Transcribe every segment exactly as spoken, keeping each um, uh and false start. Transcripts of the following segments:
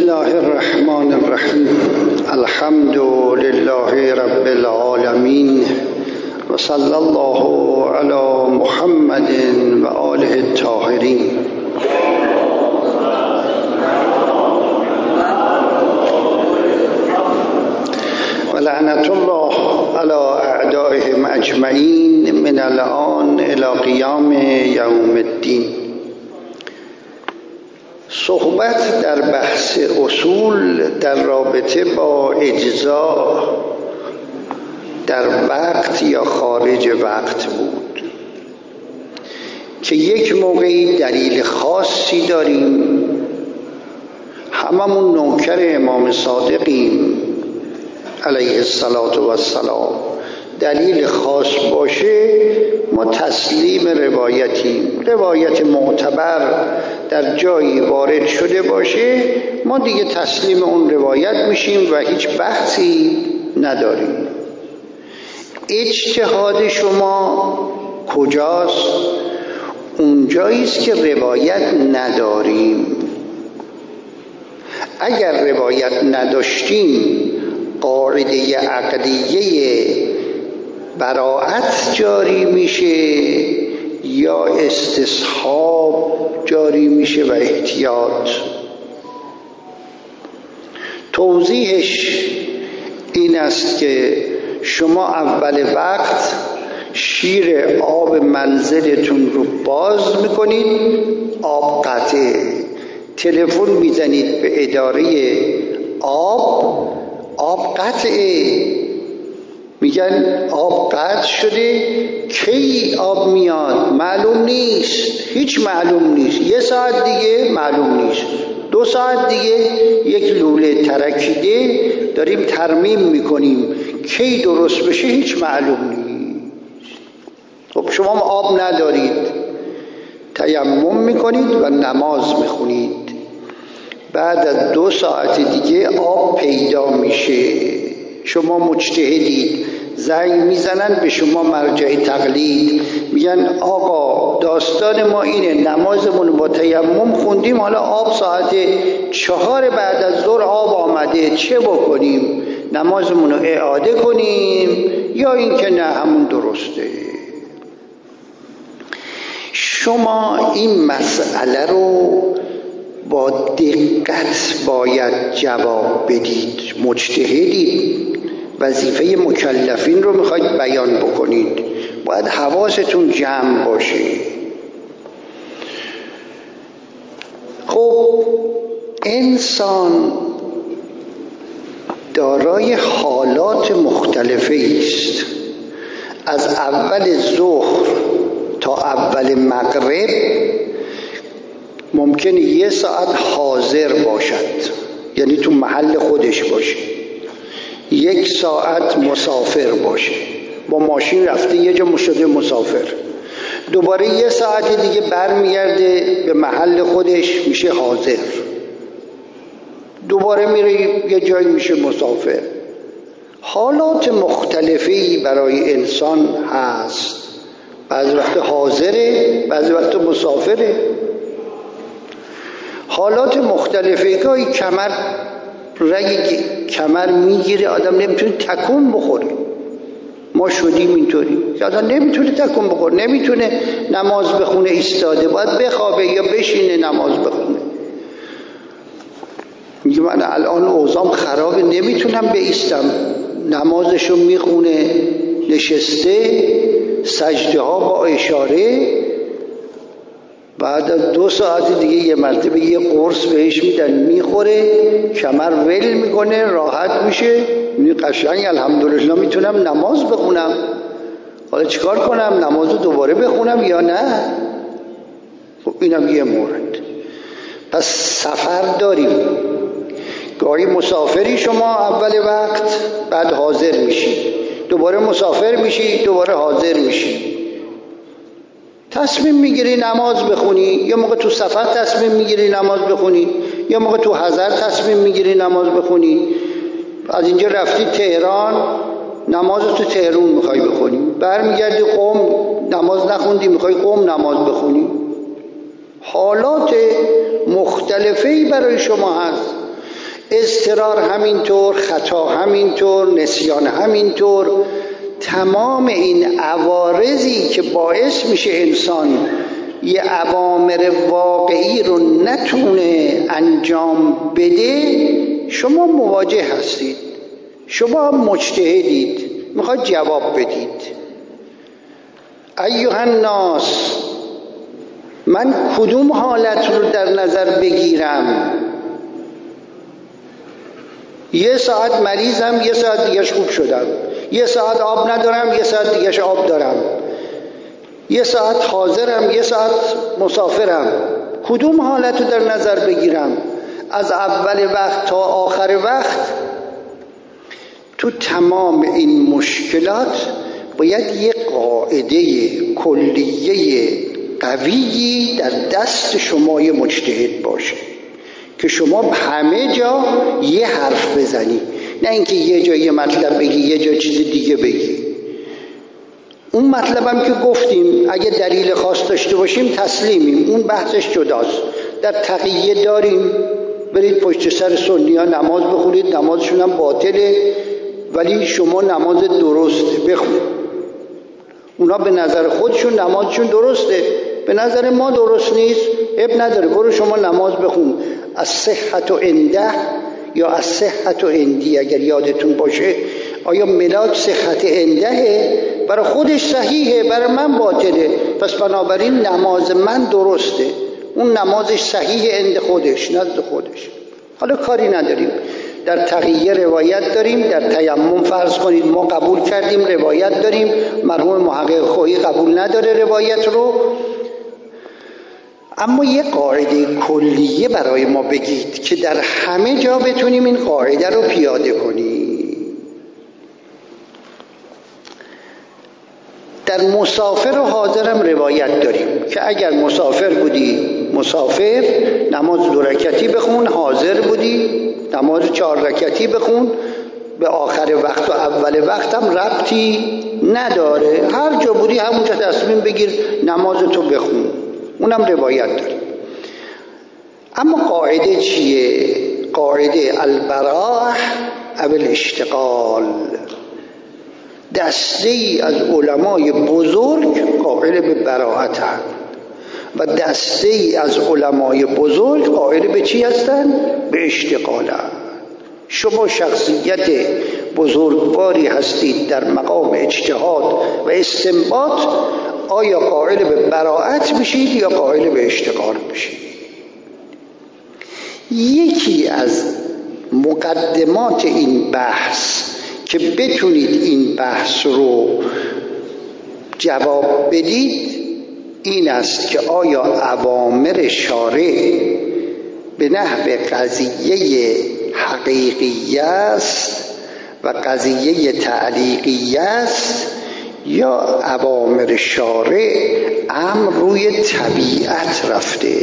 الله الرحمن الرحیم. الحمد لله رب العالمین و صلی الله علی محمد و آله الطاهرین. و لعنت الله علی اعدائهم اجمعین من الآن الی قیام یوم الدین. صحبت در بحث اصول در رابطه با اجزا در وقت یا خارج وقت بود که یک موقعی دلیل خاصی داریم، هممون نوکر امام صادقیم علیه السلام، دلیل خاص باشه ما تسلیم روایتیم، روایت معتبر در جایی وارد شده باشه ما دیگه تسلیم اون روایت میشیم و هیچ بحثی نداریم. اجتهاد شما کجاست؟ اونجاییست که روایت نداریم. اگر روایت نداشتیم قاعده عقلیه براءت جاری میشه یا استصحاب جاری میشه و احتیاط. توضیحش این است که شما اول وقت شیر آب منزلتون رو باز میکنید، آب قطعه، تلفن میزنید به اداره آب، آب قطعه، میگن آب قطع شده، کی آب میاد معلوم نیست، هیچ معلوم نیست، یه ساعت دیگه معلوم نیست، دو ساعت دیگه یک لوله ترکیده داریم ترمیم میکنیم، کی درست بشه هیچ معلوم نیست. خب شما آب ندارید، تیمم میکنید و نماز میخونید، بعد از دو ساعت دیگه آب پیدا میشه، شما مجتهدید، زنگ میزنن به شما مرجع تقلید، میگن آقا داستان ما اینه، نمازمون با تیمم خوندیم، حالا آب ساعت چهار بعد از ظهر آب آمده، چه بکنیم؟ نمازمون رو اعاده کنیم یا اینکه نه همون درسته؟ شما این مسئله رو با دقت باید جواب بدید. مجتهدید، وظیفه مکلفین رو میخواید بیان بکنید، باید حواستون جمع باشه. خب انسان دارای حالات مختلفی است. از اول ظهر تا اول مغرب ممکنه یه ساعت حاضر باشد، یعنی تو محل خودش باشه، یک ساعت مسافر باشه، با ماشین رفته یه جا شده مسافر، دوباره یه ساعت دیگه برمیگرده به محل خودش میشه حاضر، دوباره میره یه جایی میشه مسافر. حالات مختلفی برای انسان هست، بعضی وقت حاضره، بعضی وقت مسافره. حالات مختلفه، گاهی کمر رگ کمر میگیره، آدم نمیتونه تکون بخوره، ما شدیم اینطوری، آدم نمیتونه تکون بخوره، نمیتونه نماز بخونه ایستاده، باید بخوابه یا بشینه نماز بخونه. میگه من الان اوضاعم خرابه نمیتونم بایستم، نمازشو میخونه نشسته، سجده ها با اشاره، بعد از دو ساعت دیگه یه مرتبه یه قرص بهش میدن میخوره، کمر ول میکنه، راحت میشه، می قشنگ الحمدلله میتونم نماز بخونم، حالا چیکار کنم؟ نماز رو دوباره بخونم یا نه؟ خب اینم یه مورد. پس سفر داریم، گاهی مسافری شما اول وقت، بعد حاضر میشی، دوباره مسافر میشی، دوباره حاضر میشی، تصمیم میگیری نماز بخونی، یا موقع تو سفر تصمیم میگیری نماز بخونی، یا موقع تو حضر تصمیم میگیری نماز بخونی. از اینجا رفتی تهران، نماز تو تهران میخوای بخونی، برمیگردی قم نماز نخوندی، میخوای قم نماز بخونی. حالات مختلفی برای شما هست. اضطرار همینطور، خطا همینطور، نسیان همینطور. تمام این عوارضی که باعث میشه انسان یه اوامر واقعی رو نتونه انجام بده، شما مواجه هستید، شما مجتهدید، میخواید جواب بدید. ایها الناس، من کدوم حالت رو در نظر بگیرم؟ یه ساعت مریضم، یه ساعت دیگهش خوب شدم، یه ساعت آب ندارم، یه ساعت دیگهش آب دارم، یه ساعت حاضرم، یه ساعت مسافرم. کدوم حالت رو در نظر بگیرم؟ از اول وقت تا آخر وقت. تو تمام این مشکلات باید یه قاعده کلیه قویی در دست شمای مجتهد باشه که شما همه جا یه حرف بزنی، نه اینکه یه جا یه مطلب بگی، یه جا چیز دیگه بگی. اون مطلبم که گفتیم اگه دلیل خاص داشته باشیم تسلیمیم، اون بحثش جداست. در تقیه داریم، برید پشت سر سنی ها نماز بخونید، نمازشون هم باطله، ولی شما نماز درسته بخون. اونا به نظر خودشون نمازشون درسته، به نظر ما درست نیست، اب نداره، برو شما نماز بخون. از صحت و انده یا از صحت و اندی اگر یادتون باشه، آیا ملاک صحت اندهه؟ برای خودش صحیحه، برای من باطله، پس بنابراین نماز من درسته، اون نمازش صحیح اند خودش، نزد خودش. حالا کاری نداریم. در تقیه روایت داریم، در تیمم فرض کنید ما قبول کردیم روایت داریم، مرحوم محقق خویی قبول نداره روایت رو. اما یه قاعده کلیه برای ما بگید که در همه جا بتونیم این قاعده رو پیاده کنیم. در مسافر و حاضرم روایت داریم که اگر مسافر بودی مسافر نماز دو رکعتی بخون، حاضر بودی نماز چهار رکعتی بخون. به آخر وقت و اول وقت هم ربطی نداره، هر جا بودی همونجا تصمیم بگیر نماز تو بخون، اونم روایت داریم. اما قاعده چیه؟ قاعده البراح او الاشتغال. دسته ای از علمای بزرگ قائل به براحت هستند و دسته ای از علمای بزرگ قائل به چی هستند؟ به اشتغال هستند. شما شخصیت بزرگواری هستید در مقام اجتهاد و استنباط، آیا قائل به براءت میشید یا قائل به اشتغال میشید؟ یکی از مقدمات این بحث که بتونید این بحث رو جواب بدید این است که آیا اوامر شارع به نحو قضیه حقیقی است و قضیه تعلیقی است، یا اوامر شارع امر روی طبیعت رفته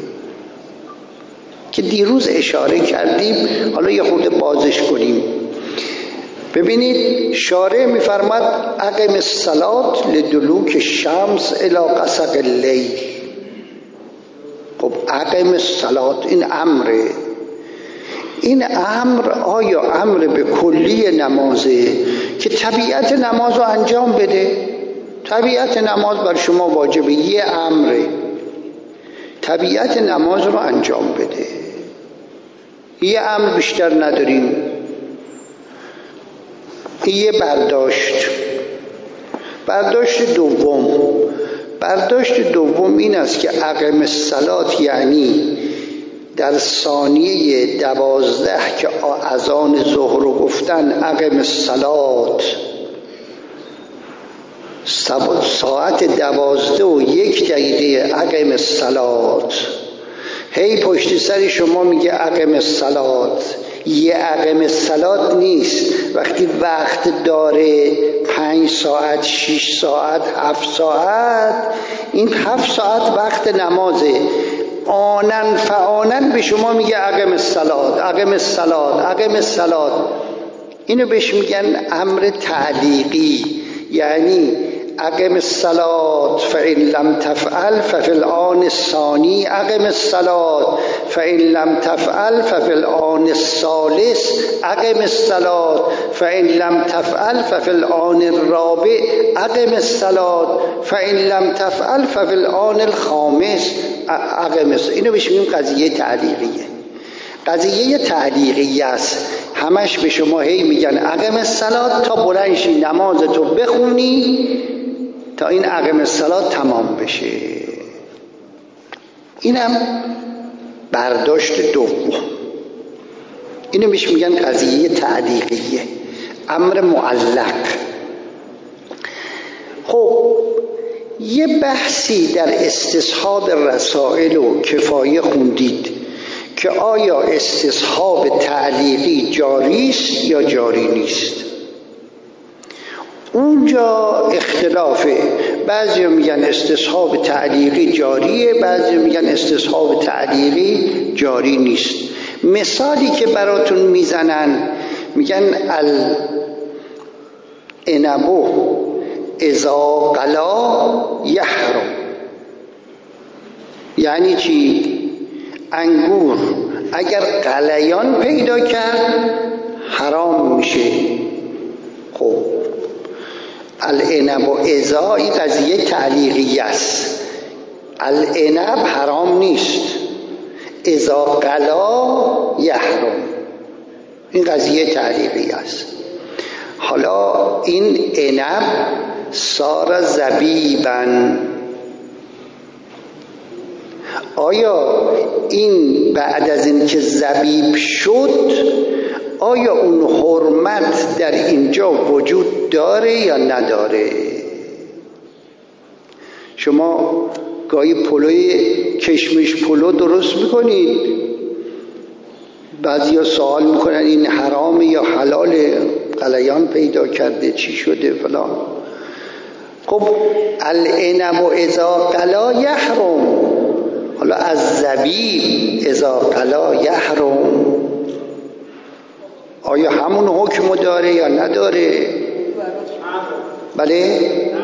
که دیروز اشاره کردیم. حالا یه خورده بازش کنیم. ببینید شارع میفرماد اقم الصلاة لدلوک الشمس الی غسق اللیل. خب اقم الصلاة این امره. این امر آیا امر به کلی نمازه که طبیعت نماز رو انجام بده؟ طبیعت نماز بر شما واجبه، یه امره، طبیعت نماز رو انجام بده. یه امر بیشتر نداریم. یه برداشت برداشت دوم برداشت دوم این است که اقم الصلاة یعنی در ثانیه دوازده که اذان ظهر رو گفتن اقم الصلاة، ساعت دوازده و یک دقیقه اقم الصلاة، هی پشت سر شما میگه اقم الصلاة. یه اقم الصلاة نیست، وقتی وقت داره پنج ساعت، شش ساعت، هفت ساعت، این هفت ساعت وقت نمازه. آنن فآنن به شما میگه اقم الصلاة، اقم الصلاة، اقم الصلاة. اینو بهش میگن امر تعلیقی، یعنی اقم الصلاة فإن لم تفعل ففي الآن الثانی اقم الصلاة فإن لم تفعل ففي الآن الثالث اقم الصلاة فإن لم تفعل ففي الآن الرابع اقم الصلاة فإن لم تفعل ففي الآن الخامس اقم الصلاة. اینو بهش میگیم قضیه تعلیقیه. قضیه تعلیقیه است. همش به شما هی میگن اقم الصلاة تا بلند شی نمازتو بخونی تا این اقم الصلاة تمام بشه. اینم برداشت دوم. اینو بهش میگن قضیه تعلیقیه، امر معلق. خب یه بحثی در استصحاب رسائل و کفایه خوندید که آیا استصحاب تعلیقی جاری است یا جاری نیست. اونجا اختلافه، بعضی میگن استصحاب تعلیقی جاریه، بعضی میگن استصحاب تعلیقی جاری نیست. مثالی که براتون میزنن میگن العنب اذا قلا یحرم. یعنی چی؟ انگور اگر قلیان پیدا کرد حرام میشه. خب العنب اذا این قضیه تعلیقی است. العنب حرام نیست، اذا قلا یحرم این قضیه تعلیقی است. حالا این عنب صار زبیبا، آیا این بعد از این که زبیب شد آیا اون حرمت در اینجا وجود داره یا نداره؟ شما گاهی پلوی کشمش پلو درست میکنید، بعضیا سوال میکنن این حرامه یا حلاله، قلیان پیدا کرده چی شده فلان. خب العنب اذا قلا یحرم، حالا از زبیب اذا قلا یحرم آیا همون حکم داره یا نداره؟ بله؟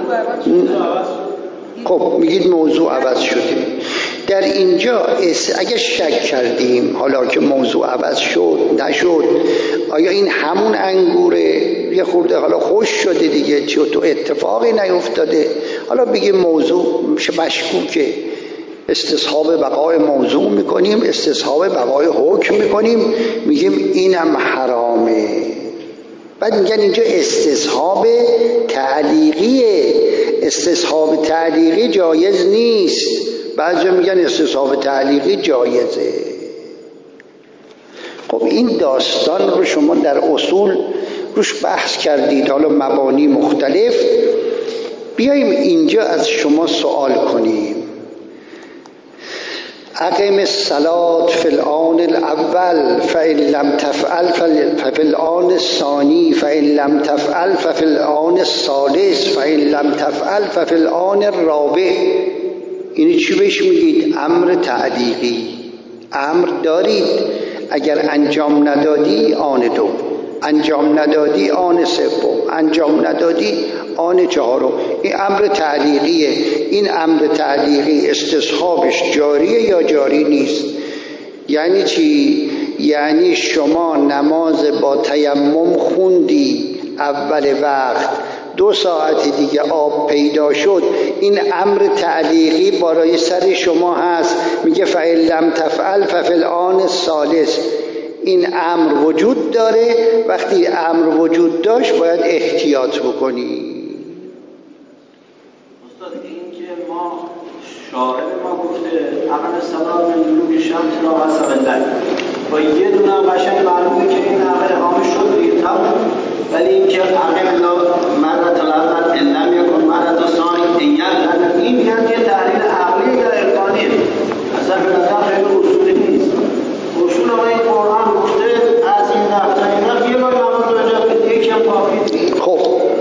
خب میگید موضوع عوض شده. در اینجا اگه شک کردیم حالا که موضوع عوض شد نشد، آیا این همون انگوره؟ یه خورده حالا خوش شده دیگه، چه تو اتفاقی نیفتاده، حالا بگیم موضوع مشکوکه، استصحاب بقای موضوع میکنیم، استصحاب بقای حکم میکنیم، میگیم اینم حرامه. بعد میگن اینجا استصحاب تعلیقیه، استصحاب تعلیقی جایز نیست. بعضی میگن استصحاب تعلیقی جایزه. خب این داستان رو شما در اصول روش بحث کردید، حالا مبانی مختلف. بیاییم اینجا از شما سوال کنیم، اقم الصلاة فی الآن الاول فإن لم تفعل ففی الآن الثانی فإن لم تفعل ففی الآن الثالث فإن لم تفعل ففی الآن الرابع. اینی چی بهش میگید؟ امر تعلیقی. امر دارید، اگر انجام ندادی آن دو، انجام ندادی آن سوم، انجام ندادی آن چهارم. این امر تعلیقیه. این امر تعلیقی استصحابش جاریه یا جاری نیست؟ یعنی چی؟ یعنی شما نماز با تیمم خوندی اول وقت، دو ساعت دیگه آب پیدا شد، این امر تعلیقی بالای سر شما هست، میگه فإن لم تفعل ففی الآن الثالث. این امر وجود داره، وقتی امر وجود داشت باید احتیاط بکنی. استاد این که ما شاعر ما گفته اقم الصلاة من طلوع الشمس الی غسق الليل، با یه دونه قشنگ معلومه که این امر اقامه شد دیگه تمام. ولی این که اقم لا مرة الاول ان لم یکن مرة الثانی ان یلزم، این میگن که تحلیل عقلی یا عرفانیه، اصلا به نظر خیلی اصولی نیست. اصول آقای قرآن گفته از این وقت تا این وقت یه بار نماز رو اجاب بدید، یکم کافی. خب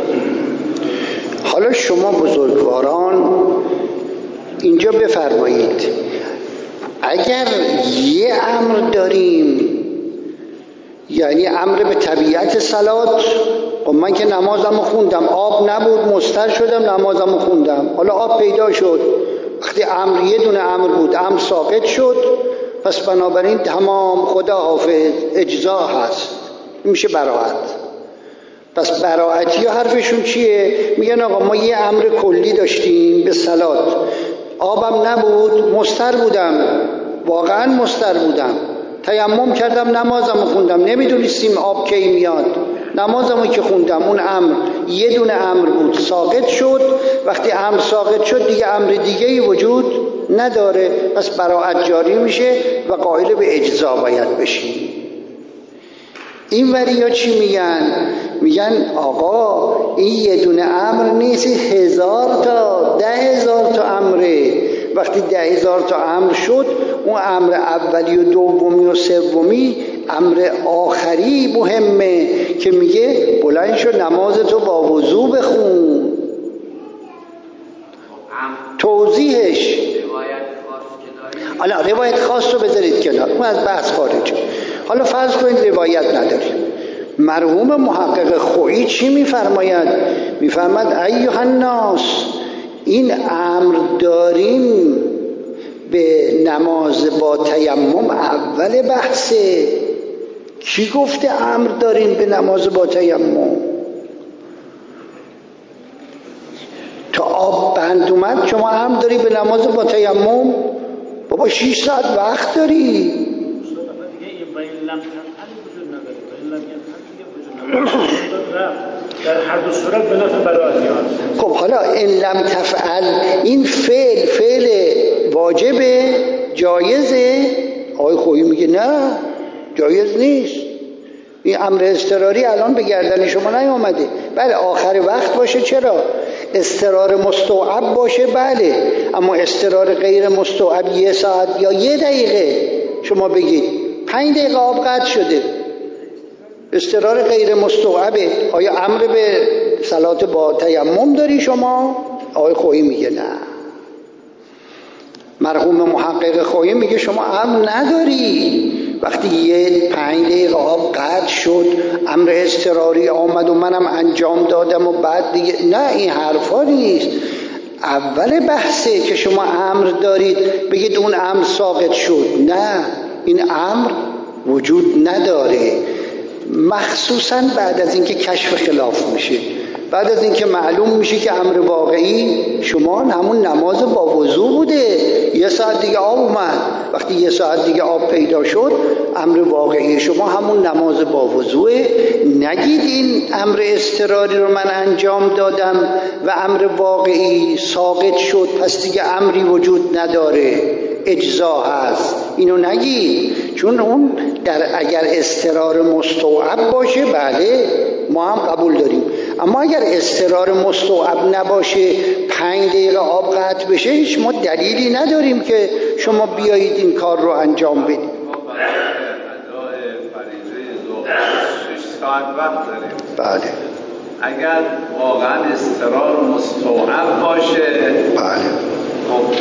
حالا شما بزرگواران اینجا بفرمایید، اگر یه امر داریم، یعنی امر به طبیعت صلات خب من که نمازمو خوندم، آب نبود مضطر شدم نمازمو خوندم، حالا آب پیدا شد، وقتی امر یه دونه امر بود امر ساقط شد، پس بنابراین تمام خدا حافظ اجزا هست، میشه براعت. پس براعتی ها حرفشون چیه؟ میگن آقا ما یه امر کلی داشتیم به صلات، آبم نبود مضطر بودم، واقعا مضطر بودم، تیمم کردم نمازمو خوندم، نمیدونستیم آب کی میاد، نمازمو که خوندم اون امر یه دونه امر بود ساقط شد، وقتی امر ساقط شد دیگه امر دیگه‌ای وجود نداره، پس براعت جاری میشه و قائل به اجزا باید بشیم. این وریا چی میگن؟ میگن آقا این یه دونه امر نیست، هزار تا ده هزار تا امره. وقتی ده هزار تا امر شد، اون امر اولی و دومی و سومی، امر آخری مهمه که میگه بلند شو نماز تو با وضو بخون. توضیحش حالا روایت خاص رو بذارید کنار، اون از بحث خارجه. حالا فرض کنید روایت نداریم، مرحوم محقق خویی چی میفرماید؟ میفرماید ایها الناس، این امر داریم به نماز با تیمم اول بحثه. کی گفته امر داریم به نماز با تیمم؟ تا آب بند اومد شما امر داری به نماز با تیمم؟ بابا شیش ساعت وقت داری. در هر دو صورت به نفع براعتی هست. خب حالا ان لم تفعل، این فعل فعل واجبه جایزه؟ آقای خویی میگه نه جایز نیست، این امر اضطراری الان به گردن شما نیامده. بله آخر وقت باشه چرا؟ اضطرار مستوعب باشه بله، اما اضطرار غیر مستوعب یه ساعت یا یه دقیقه شما بگید پنج دقیقه آب قطع شده، اضطرار غیر مستوعبه، آیا امر به صلات با تیمم داری شما؟ آقای خویی میگه نه. مرحوم محقق خویی میگه شما امر نداری. وقتی یه پنج دقیقه آب قطع شد، امر اضطراری آمد و منم انجام دادم و بعد دیگه نه، این حرفا نیست. اول بحثه که شما امر دارید بگید اون امر ساقط شد، نه این امر وجود نداره، مخصوصا بعد از اینکه کشف خلاف میشه، بعد از اینکه معلوم میشه که امر واقعی شما همون نماز با وضو بوده، یه ساعت دیگه آب اومد، وقتی یه ساعت دیگه آب پیدا شد امر واقعی شما همون نماز با وضوه. نگید این امر اضطراری رو من انجام دادم و امر واقعی ساقط شد پس دیگه امری وجود نداره اجزا هست، اینو نگید، چون اون در اگر اضطرار مستوعب باشه بله ما هم قبول داریم، اما اگر اضطرار مستوعب نباشه پنج دقیقه آب قطع بشه هیچ ما دلیلی نداریم که شما بیایید این کار رو انجام بدید. ساعت وقت داریم. بله. اگر واقعا اضطرار مستوعب باشه بله. خب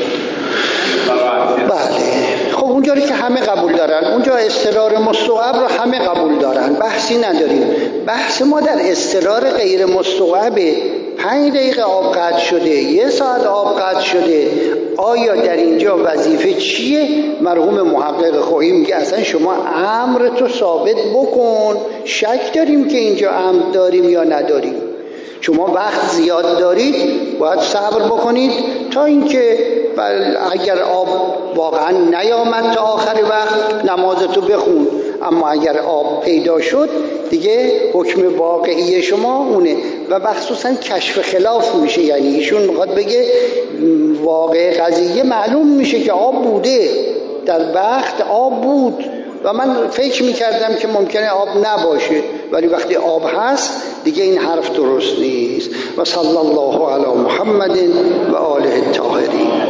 بله. خب اونجا که همه قبول دارن، اونجا اضطرار مستوعب رو همه قبول دارن، بحثی نداریم. بحث ما در اضطرار غیر مستوعبه، پنج دقیقه آب قطع شده، یه ساعت آب قطع شده، آیا در اینجا وظیفه چیه؟ مرحوم محقق خویی میگه اصلا شما امر تو ثابت بکن، شک داریم که اینجا امر داریم یا نداریم. شما وقت زیاد دارید باید صبر بکنید تا اینکه اگر آب واقعا نیامد تا آخر وقت نمازتو بخون، اما اگر آب پیدا شد دیگه حکم واقعی شما اونه و مخصوصا کشف خلاف میشه، یعنی ایشون میخواد بگه واقع قضیه معلوم میشه که آب بوده، در وقت آب بود و من فکر میکردم که ممکنه آب نباشه، ولی وقتی آب هست دیگه این حرف درست نیست. و صلی الله علی محمد و آله الطاهرین.